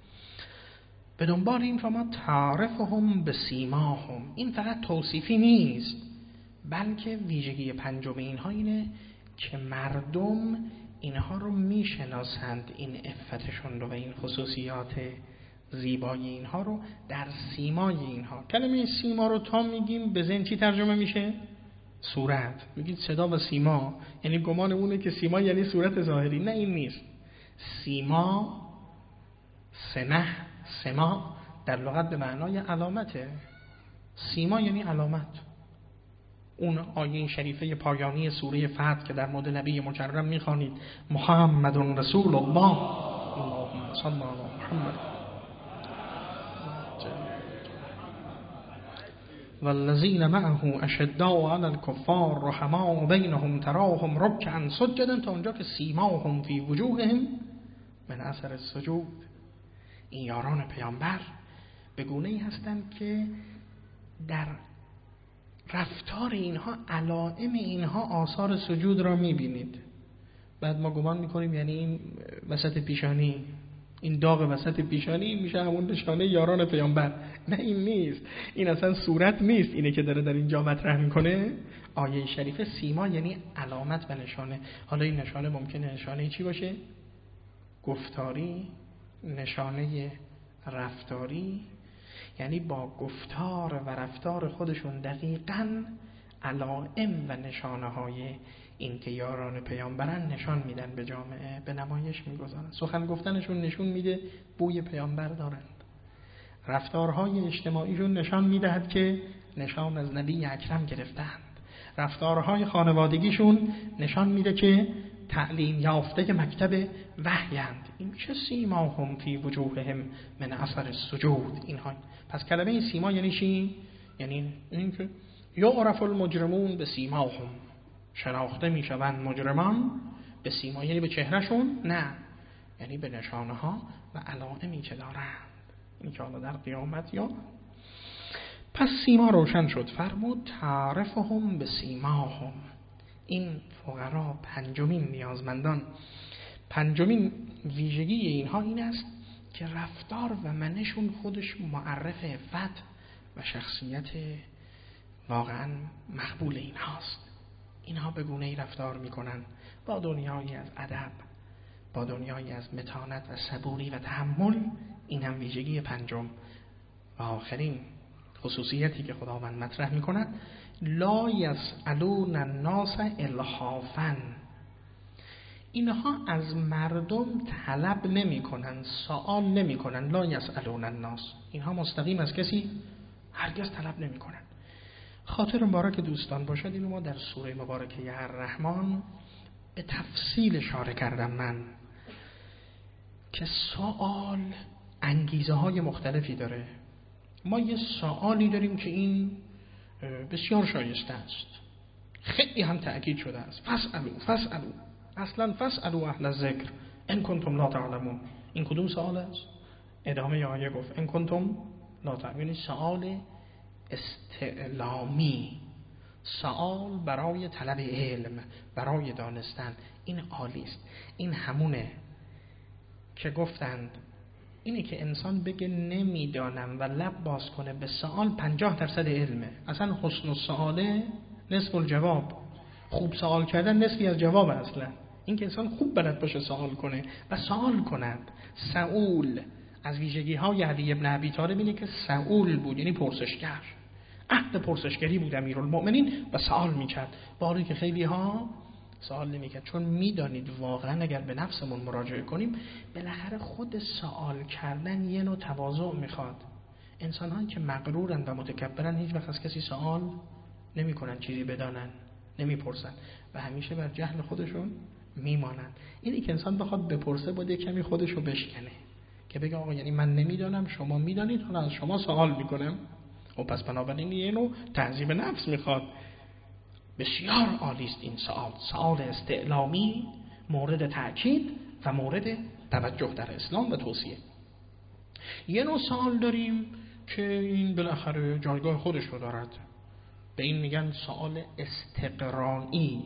به دنبال این فما تعرفهم بسیماهم، این فقط توصیفی نیست بلکه ویژگی پنجم اینها اینه که مردم اینها رو میشناسند، این عفتشون رو و این خصوصیات زیبای اینها رو در سیمای اینها. کلمه سیما رو تا میگیم به ذهن چی ترجمه میشه؟ صورت. میگید صدا و سیما، یعنی گمان اونه که سیما یعنی صورت ظاهری. نه، این نیست. سیما، سمح، سما در لغت به معنای علامته. سیما یعنی علامت. اون آیه شریفه پایانی سوره فتح که در مورد نبی مکرم میخوانید محمد رسول الله، اللهم صل علی محمد والذین معه اشداء علی الکفار رحماء بینهم تراهم رکعا سجدا، تا اونجا که سیماهم فی وجوههم من اثر السجود. این یاران پیامبر به گونه‌ای هستند که در رفتار اینها، علائم اینها آثار سجود را میبینید. بعد ما گمان میکنیم یعنی این وسط پیشانی، این داغ وسط پیشانی میشه همون نشانه یاران پیامبر. نه، این نیست. این اصلا صورت نیست. اینه که داره در اینجا مطرح میکنه. آیه شریفه سیما یعنی علامت و نشانه. حالا این نشانه ممکنه نشانه چی باشه؟ گفتاری، نشانه رفتاری، یعنی با گفتار و رفتار خودشون دقیقاً علائم و نشانه های این که یاران پیامبرن نشان میدن به جامعه، به نمایش میگذارن. سخن گفتنشون نشون میده بوی پیامبر دارند. رفتارهای اجتماعیشون نشان میدهد که نشان از نبی اکرم گرفتند. رفتارهای خانوادگیشون نشان میده که تعلیم یافته مکتب وحیند. این میشه سیماهم فی وجوههم من اثر السجود. اینها. پس کلمه سیما یعنی چی؟ یعنی این که یعرف المجرمون به سیماهم، شناخته میشوند مجرمان به سیما، یعنی به چهرهشون؟ نه، یعنی به نشانه ها و علائمی که دارند. این که حالا در قیامت یا پس سیما روشن شد. فرمود تعرفهم به سیماهم. این فقرا پنجمین نیازمندان، پنجمین ویژگی اینها این است که رفتار و منشون خودش معرف عفت و شخصیت واقعا مقبول اینهاست. اینها به گونه‌ای رفتار میکنن با دنیایی از ادب، با دنیایی از متانت و صبوری و تحمل. این هم ویژگی پنجم و آخرین خصوصیتی که خداوند مطرح میکند، لا یسألون الناس الحافا. اینها از مردم طلب نمی کنن، سوال نمی کنن. لا یسألون الناس، اینها مستقیم از کسی هرگز طلب نمی کنن. خاطر مبارک دوستان باشد، اینو ما در سوره مبارکه الرحمن به تفصیل اشاره کردم من که سوال انگیزه های مختلفی داره. ما یه سوالی داریم که این بسیار شایسته است، خیلی هم تأکید شده است. فاسألوا فاسألوا، اصلا فاسألوا اهل الذکر ان کنتم لا تعلمون. این کدوم سوال است؟ ادامه آیه گفت ان کنتم لا تعلمون، یعنی سوال استعلامی، سوال برای طلب علم، برای دانستن. این عالی است. این همونه که گفتند اینی که انسان بگه نمیدانم و لب باز کنه به سوال، پنجاه درصد علمه. اصلا حسن السؤال نصف الجواب. خوب سوال کردن نصفی از جواب. اصلا این که انسان خوب بلد باشه سوال کنه و سوال کند. سئول از ویژگی های علی ابن ابی طالب اینه که سئول بود، یعنی پرسشگر. عهد پرسشگری بود امیرالمؤمنین و سوال میکرد، باری که خیلی ها سوال نمیکرد. چون میدانید واقعا اگر به نفسمون مراجعه کنیم، بالاخره خود سوال کردن یه نوع تواضع میخواد. انسان هایی که مغرورن و متکبرن هیچ وقت از کسی سوال نمیکنن، چیزی بدانن، نمیپرسن و همیشه بر جهل خودشون میمانن. اینی که انسان بخواد بپرسه، باید کمی خودشو بشکنه که بگه آقا یعنی من نمیدانم، شما میدانید، حالا از شما سوال میکنم. و پس بنابراین یه نوع تعذیب نفس میخواد. بسیار عالی است این سوال، سوال استعلامی مورد تأکید و مورد توجه در اسلام و توصیه. یه نوع سوال داریم که این بالاخره جایگاه خودش رو دارد، به این میگن سوال استقرایی،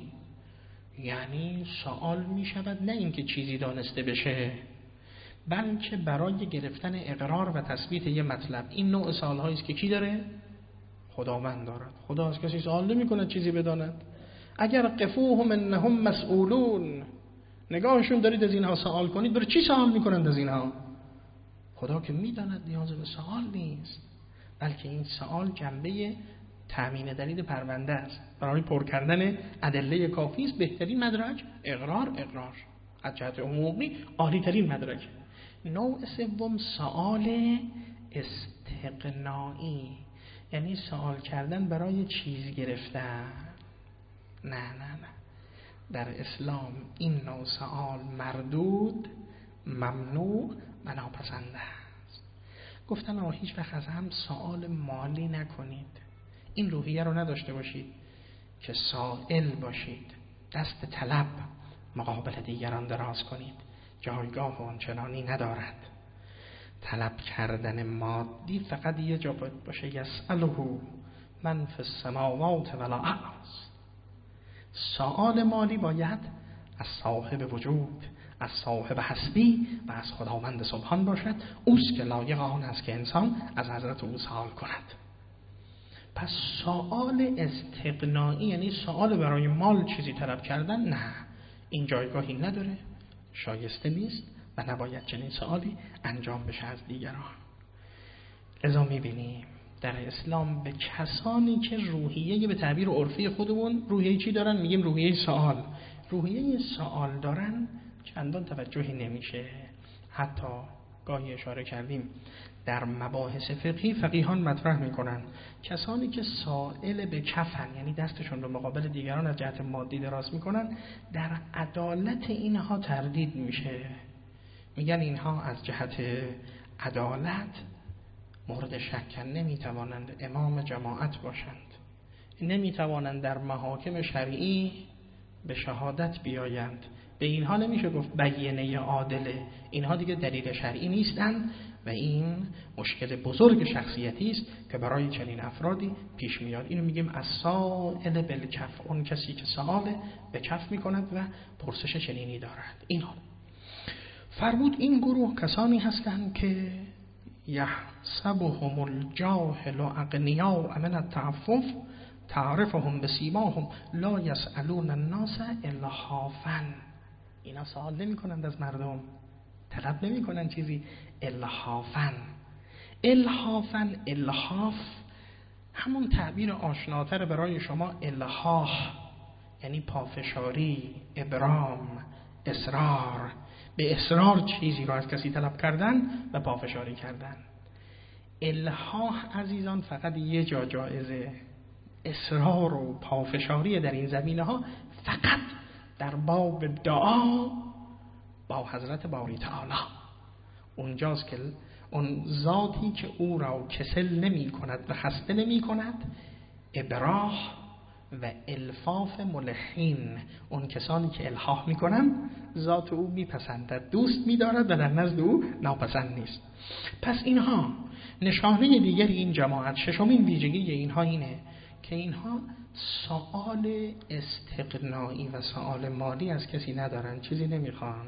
یعنی سوال میشود نه اینکه چیزی دانسته بشه، بلکه برای گرفتن اقرار و تثبیت یه مطلب. این نوع سوال‌هایی است که کی داره؟ خداوند دارد. خدا از کسی سوال نمی‌کند چیزی بداند. اگر قفوهم انهم مسئولون، نگاهشون دارید از اینها سوال کنید، برای چی سوال می‌کنند از اینها؟ خدا که می‌داند نیاز به سوال نیست، بلکه این سوال جنبه تأمین دلیل پرونده است. برای پر کردن ادله کافی است بهترین مدرک اقرار اقرار از جهت عمومی عالی ترین مدرک. نوع سوم سوال استقنائی، یعنی سوال کردن برای چیز گرفتن. نه نه نه، در اسلام این نوع سوال مردود، ممنوع و ناپسند است. گفتن آقا هیچ وقت از هم سوال مالی نکنید، این روحیه رو نداشته باشید که سائل باشید، دست طلب مقابل دیگران دراز کنید، جایگاه آنچنانی ندارد. طلب کردن مادی فقط یه جا باشه، یسأله من فی السماوات والارض. سؤال مالی باید از صاحب وجود، از صاحب هستی و از خداوند سبحان باشد. اوست که لایق آن است که انسان از حضرت او سوال کند. پس سوال استغنایی یعنی سوال برای مال چیزی طلب کردن، نه، این جایگاهی نداره، شایسته نیست و نباید چنین سوالی انجام بشه از دیگران. لذا می‌بینیم در اسلام به کسانی که روحیه به تعبیر عرفی خودمون روحیه چی دارن؟ میگیم روحیه سوال. روحیه سوال دارن چندان توجهی نمیشه. حتی گاهی اشاره کردیم در مباحث فقهی فقیهان مطرح میکنن کسانی که سائل به کفن، یعنی دستشون رو مقابل دیگران از جهت مادی دراز میکنن، در عدالت اینها تردید میشه. میگن اینها از جهت عدالت مورد شک نمیتوانند امام جماعت باشند، نمیتوانند در محاکم شرعی به شهادت بیایند. به اینها نمیشه گفت بیینه عادله، اینها دیگه دلیل شرعی نیستند و این مشکل بزرگ شخصیتی است که برای چنین افرادی پیش میاد. اینو میگیم السائل بالکف، اون کسی که سوال به کف میکند و پرسش چنینی دارد. اینها فرمود این گروه کسانی هستند که یحسبهم الجاهل اغنیاء من التعفف تعرفهم بسیماهم لا یسألون الناس الحافا. اینا سوال نمی کنند از مردم، طلب نمی کنند چیزی، الحافا. الحافا، الحاف همون تعبیر آشناتر برای شما الحاح، یعنی پافشاری، ابرام، اصرار. به اصرار چیزی رو از کسی طلب کردن و پافشاری کردن. الحاح عزیزان فقط یه جا جایزه، اصرار و پافشاری در این زمینه ها فقط در باب دعا با حضرت باری تعالی. اونجاست که اون ذاتی که او را کسل نمی کند و خسته نمی کند، ابراح و الفاف ملحین، اون کسانی که الحاح می کنند ذات او می پسندد، دوست می دارد و در نزد او ناپسند نیست. پس اینها نشانه دیگری این جماعت، ششمین ویژگی اینها اینه که اینها سؤال استغنایی و سؤال مالی از کسی ندارن، چیزی نمیخوان.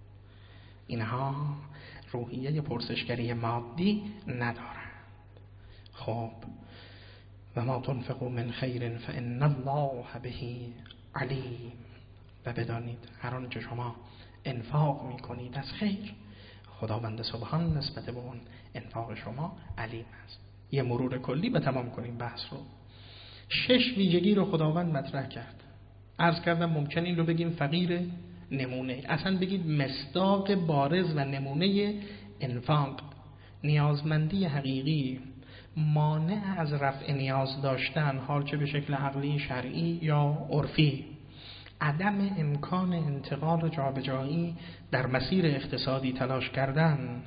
اینها روحیه پرسشگری مادی ندارن. خب و ما تنفقوا من خیر فإن الله به علیم. و بدانید هر آنچه شما انفاق میکنید از خیر، خداوند سبحان نسبت به اون انفاق شما علیم است. یه مرور کلی به تمام کنیم بحث رو. شش ویژگی رو خداوند مطرح کرد. عرض کردم ممکن این رو بگیم فقیر نمونه، اصلا بگید مصداق بارز و نمونه انفاق. نیازمندی حقیقی، مانع از رفع نیاز داشتن، حال چه به شکل عقلی، شرعی یا عرفی، عدم امکان انتقال و جابجایی در مسیر اقتصادی تلاش کردن،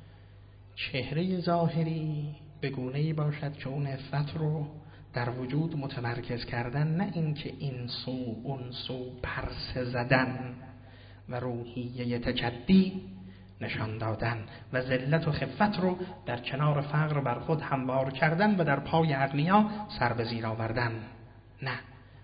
چهره ظاهری به گونه‌ای باشد که اون عفت رو در وجود متمرکز کردن، نه اینکه این سو اون سو پرسه زدن و روحیه تجدی نشان دادن و ذلت و خفت رو در کنار فقر بر خود هموار کردن و در پای اغنیا سر به زیر آوردن. نه،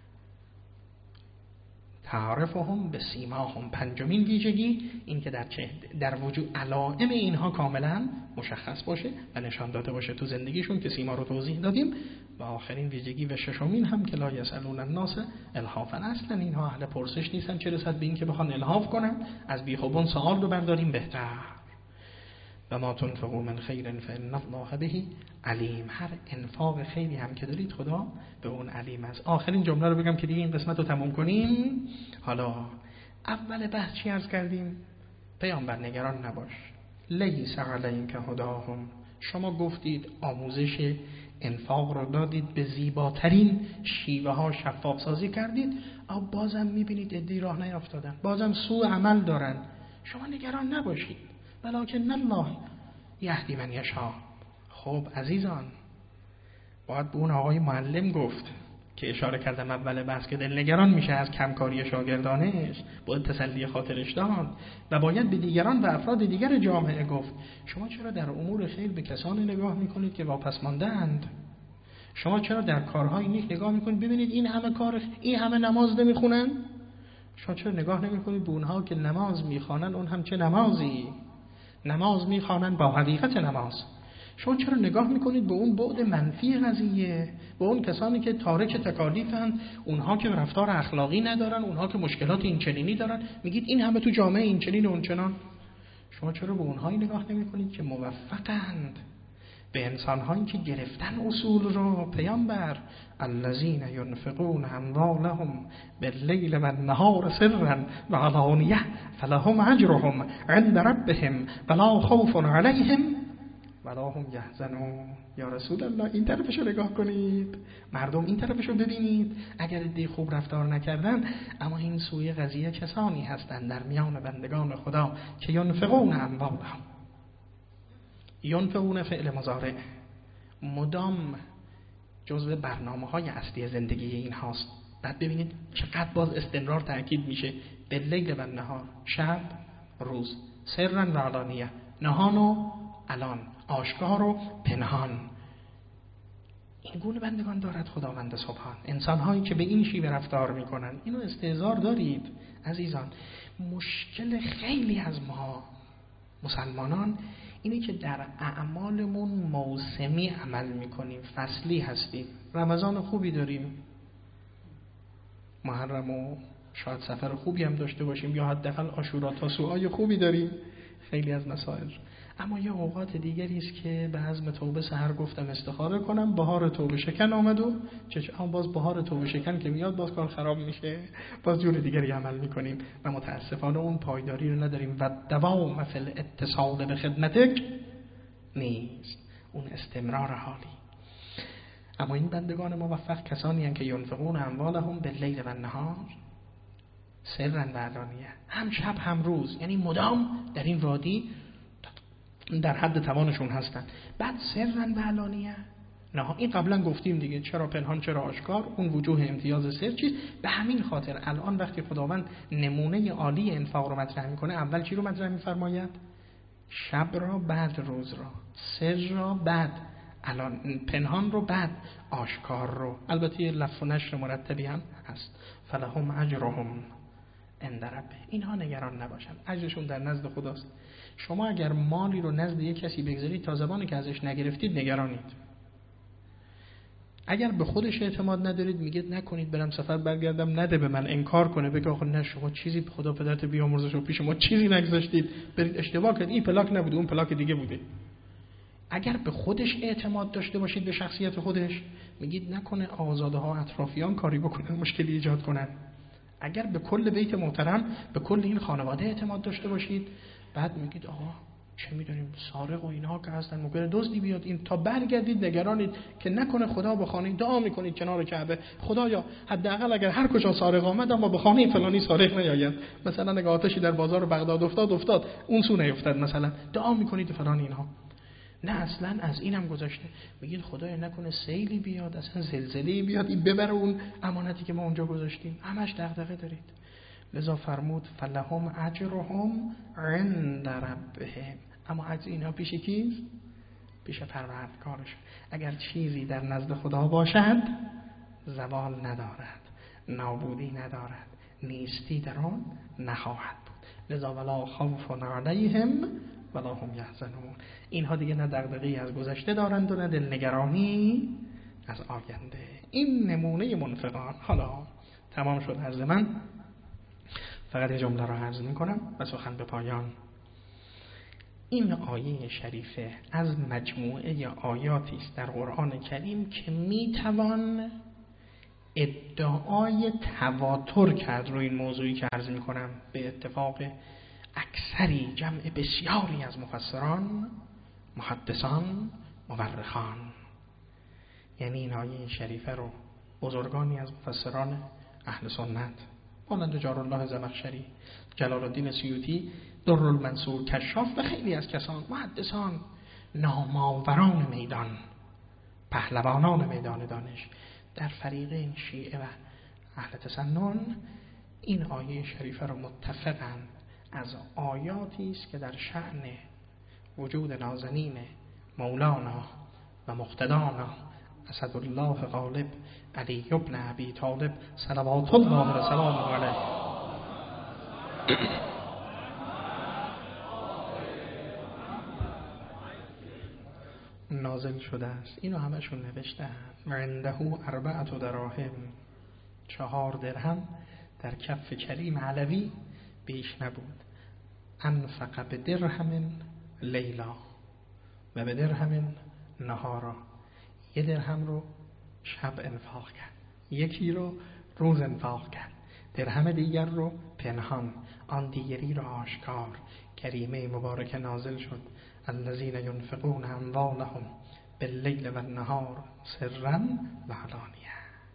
تعرفهم بسیماهم. پنجمین ویژگی این که در چه در وجود علائم اینها کاملا مشخص باشه و نشان داده باشه تو زندگیشون که سیما رو توضیح دادیم. و آخرین ویژگی و ششمین هم که لا یسألون الناس الحافا. اصلا اینها اهل پرسش نیستن، چه رسد به این که بخوان الحاف کنن. از بیخوبون سوال رو برداریم بهتر. و ما تنفقوا من خیر فإن الله به علیم. هر انفاق خیری هم که دارید خدا به اون علیم است. آخرین جمله رو بگم که دیگه این قسمت رو تموم کنیم. حالا اول بحث چی عرض کردیم؟ پیامبر نگران نباش، لیس علیک هداهم. شما گفتید آموزش انفاق رو دادید، به زیباترین شیوه ها شفاف سازی کردید، اما بازم میبینید عده‌ای راه نیافتادن، بازم سوء عمل دارن. شما نگران نباشید، ولکن الله یهدی من یشاء. خب عزیزان، باید به اون آقای معلم گفت که اشاره کردم اول بحث که دلنگران میشه از کمکاری شاگردانش، باید تسلی خاطرش داد و باید به دیگران و افراد دیگر جامعه گفت. شما چرا در امور خیر به کسانی نگاه میکنید که واپس مانده‌اند؟ شما چرا در کارهای نیک نگاه میکنید ببینید این همه کار، این همه نماز نمیخونن؟ شما چرا نگاه نمیکنید به اونها که نماز میخوانن، اون هم چه نمازی؟ نماز میخوانن با حقیقت نماز. شما چرا نگاه میکنید به اون بعد منفی قضیه، به اون کسانی که تارک تکالیفن، اونها که رفتار اخلاقی ندارن، اونها که مشکلات این چنینی دارن، میگید این همه تو جامعه این چنین و اون چنان؟ شما چرا به اونهایی نگاه نمیکنید که موفقند، به انسان‌هایی که گرفتن اصول رو؟ پیامبر الذین ينفقون اموالهم باللیل والنهار سرا وعلانیة فلهم اجرهم عند ربهم ولا خوف علیهم ولا هم یحزنون. یا رسول الله این طرفشو نگاه کنید، مردم این طرفشو ببینید. اگر دی خوب رفتار نکردن، اما این سوی قضیه کسانی هستند در میان بندگان خدا که ینفقون اموالهم. ینفقون فعل مضارع مدام جزء برنامه‌های اصلی زندگی این هاست. بعد ببینید چقدر باز استمرار تاکید میشه، باللیل و نهار، شب روز، سرا و علانیه، نهان و علان، آشکار و پنهان. این گونه بندگان دارد خداوند سبحان. انسان هایی که به این شیوه رفتار میکنن، اینو استهزار دارید عزیزان. مشکل خیلی از ما مسلمانان اینه که در اعمالمون موسمی عمل میکنیم، فصلی هستیم. رمضان خوبی داریم، محرم و شاید سفر خوبی هم داشته باشیم، یا حداقل عاشورا تاسوعای خوبی داریم، خیلی از مسائل. اما یه اوقات دیگری است که به عزم توبه سحر گفتم استخاره کنم، بهار توبه شکن آمد و چه اما باز بهار توبه شکن که میاد باز کار خراب میشه، باز جور دیگری عمل میکنیم و متاسفانه اون پایداری رو نداریم. و دوام فی الاتصال به خدمتک نیست، اون استمرار حالی. اما این بندگان موفق کسانی هستند که ینفقون اموالهم باللیل و النهار سرا و علانیه، هم شب هم روز، یعنی مدام در این وادی در حد توانشون هستن. بعد سرن و علانیه، نه این قبلا گفتیم دیگه، چرا پنهان چرا آشکار، اون وجوه امتیاز سر چیز. به همین خاطر الان وقتی خداوند نمونه عالی انفاق رو مطرح میکنه، اول چی رو مطرح میفرماید؟ شب را بعد روز را، سر را بعد الان، پنهان رو بعد آشکار رو. البته یه لف و نشر مرتبی هم هست، فلهم اجرهم عند ربهم. اینها نگران نباشن، اجرشون در نزد خداست. شما اگر مالی رو نزد یک کسی بگذارید تا زمانی که ازش نگرفتید نگرانید. اگر به خودش اعتماد ندارید، میگید نکنید برم سفر برگردم، نده به من، انکار کنه، بگه آخه نه شما چیزی خدا پدرت بیامرزش و پیش ما چیزی نگذاشتید، برید اشتباه کردید، این پلاک نبوده اون پلاک دیگه بوده. اگر به خودش اعتماد داشته باشید، به شخصیت خودش، میگید نکنه آزاده ها اطرافیان کاری بکنن مشکلی ایجاد کنن. اگر به کل بیت محترم، به کل این خانواده اعتماد داشته باشید، بعد میگید آقا چه میدونیم سارق و اینها که هستن، ممکنه دزدی بیاد، این تا برگردید نگرانید که نکنه خدا به خانه، دعا میکنید کنار کعبه خدایا حداقل اگر هر کجا سارق آمد اما به خانه فلانی سارق نیاید. مثلا اگه آتشی در بازار بغداد افتاد افتاد اون سو نیفتاد، مثلا دعا میکنید فلان اینها. نه اصلا از اینم گذاشته، میگید خدایا نکنه سیلی بیاد، اصلا زلزله‌ای بیاد این ببره اون امانتی که ما اونجا گذاشتیم. همش دغدغه دارید. لذا فرمود فلهم اجرهم عند ربهم. اما اجر اینها پیش کیست؟ پیش پروردگارش. اگر چیزی در نزد خدا باشد زوال ندارد، نابودی ندارد، نیستی در آن نخواهد بود. لذا ولا خوف علیهم ولا هم یحزنون. اینها دیگه نه دغدغه‌ای از گذشته دارند و نه دلنگرانی از آینده. این نمونه منفقان. حالا تمام شد عرض من، فقط یه جمله را عرض می‌کنم و سخن به پایان. این آیه شریفه از مجموعه آیاتی است در قرآن کریم که میتوان ادعای تواتر کرد روی این موضوعی که عرض میکنم به اتفاق اکثری جمع بسیاری از مفسران، محدثان، مورخان. یعنی این آیه شریفه رو بزرگانی از مفسران اهل سنت مانند جارالله زمخشری، جلال الدین سیوطی، در المنصور، کشاف و خیلی از کسان محدثان، نامآوران میدان، پهلوانان میدان دانش در فریقین شیعه و اهل تسنن این آیه شریفه رو متفقند از آیاتی است که در شأن وجود نازنین مولانا و مقتدانا اسدالله غالب علی بن ابی طالب صلوات الله و سلامه علیه نازل شده است. اینو همشون نوشتن. عنده اربعة دراهم، چهار درهم در کف کریم علوی بیش نبود. انفق به درهم لیلا و به درهم نهارا، یه درهم رو شب انفاق کرد، یکی رو روز انفاق کرد، درهم دیگر رو پنهان، آن دیگری رو آشکار. کریمه مبارک نازل شد الذین ينفقون اموالهم باللیل و النهار سرا و علانیه.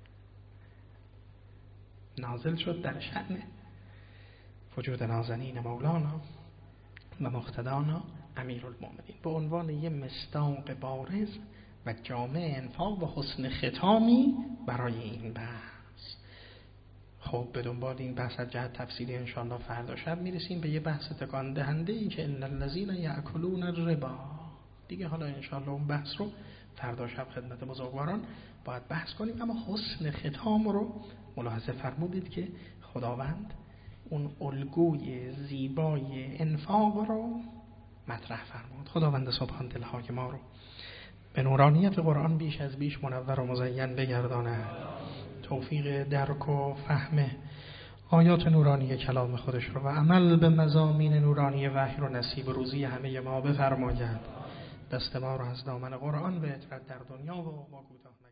نازل شد در شأن وجود نازنین مولانا و مقتدانا امیرالمومنین به عنوان یه مصداق بارز و جامع انفاق و حسن ختامی برای این بحث. خب به دنبال این بحث از جهت تفصیلی انشاءالله فردا شب میرسیم به یه بحث تکان دهنده ای که ان الذین یأکلون الربا. دیگه حالا انشاءالله اون بحث رو فردا شب خدمت بزرگواران باید بحث کنیم. اما حسن ختام رو ملاحظه فرمودید که خداوند اون الگوی زیبای انفاق رو مطرح فرمود. خداوند سبحان دلهای ما رو به نورانیت قرآن بیش از بیش منور و مزین بگرداند، توفیق درک و فهم آیات نورانی کلام خودش رو و عمل به مضامین نورانی وحی رو نصیب روزی همه ما بفرماید. دست ما رو از دامن قرآن به اطرت در دنیا و عقبی کوتاه